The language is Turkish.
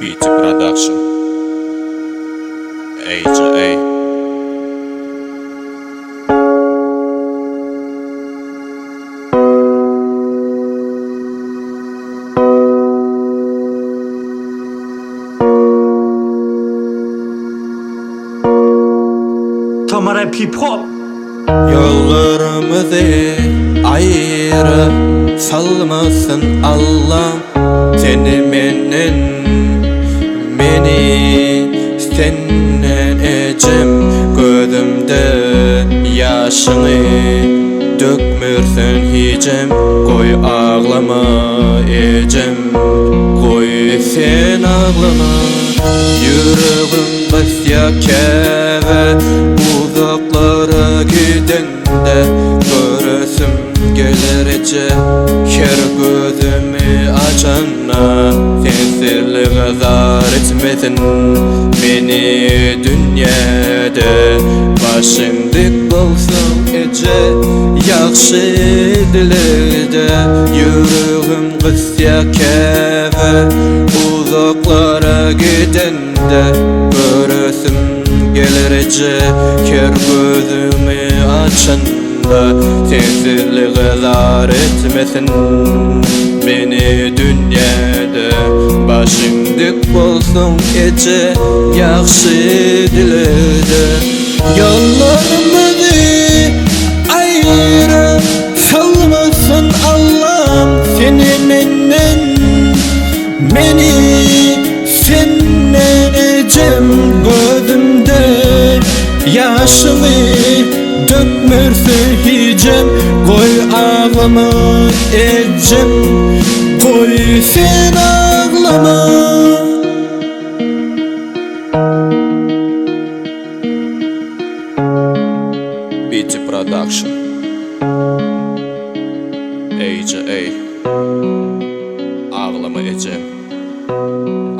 BT Production AJ Tamara P-Pop. Yollarımızı ayrı salmasın Allah'ım. Seni menden, beni senden ecem. Gözümde yaşını dökmürsen hicem. Koy ağlama ecem, koy sen ağlama. Yüreğim basya keve, uzaklara gidende göresim gelir ece. Her gözümü açana sensizliğe zar etmesin beni dünyada. Başım dik olsun ece, yaxşı dilede. Yüreğim kısya keve, uzaklara gidende göresim gelir ece. Her gözümü açanda sensizliğe zar etmesin beni dünyada. Başım dik olsun ece, yaxşı dilede. Yollarımızı ayrı salmasın Allah'ım. Seni menden, beni senden ecem. Gözümde yaşımı dökmürsen hicem. Koy ağlama ecem, koy sen ağlama. BT Production AJ Ağlama ecem.